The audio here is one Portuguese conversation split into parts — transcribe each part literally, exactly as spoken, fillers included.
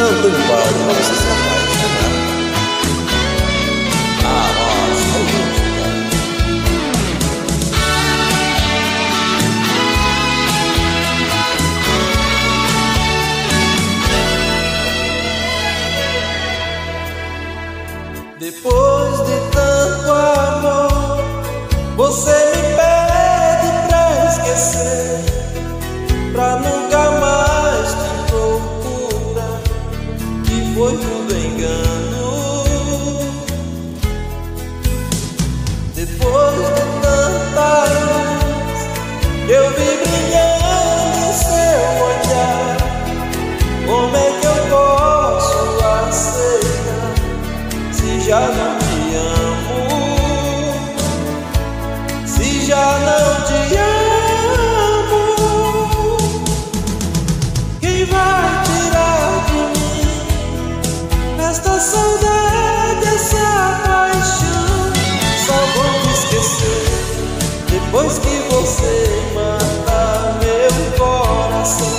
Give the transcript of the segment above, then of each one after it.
tanto vale pra você se apaixonar. Ah, nossa, depois de tanto amor, você me pede pra esquecer, pra nunca mais te procurar, que foi tudo engano. Depois de tanta luz, eu vi brilhando em seu olhar. Como é que eu posso aceitar se já não te amo? Se já não te amo, quem vai tirar de mim esta saudade, essa paixão? Só vou te esquecer depois que você matar meu coração.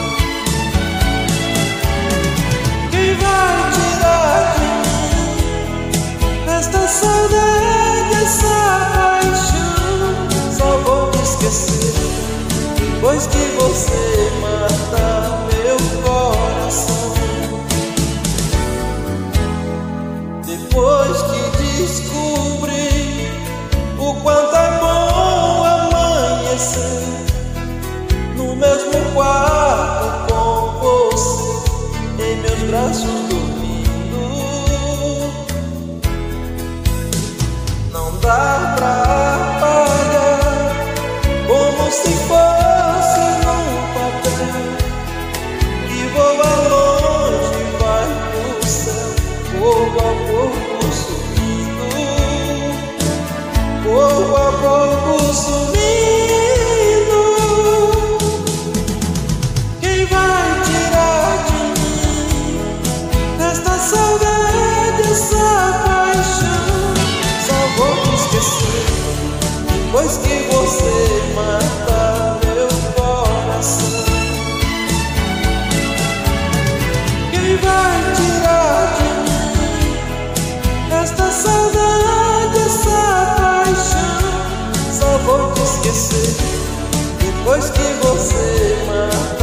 Quem vai tirar de mim esta saudade, essa paixão? Só vou te esquecer depois que você matar meu coração. Depois que descobri o quanto é bom amanhecer no mesmo quarto com você, em meus braços dormindo, não dá pra apagar, como se fosse num papel que voa longe, vai pro céu, pouco a pouco sumindo, pouco a pouco sumindo. Quem vai tirar de mim esta saudade, essa paixão? Só vou te esquecer depois que você matar meu coração. Quem vai tirar de mim esta saudade, essa paixão? Só vou te esquecer depois que você matar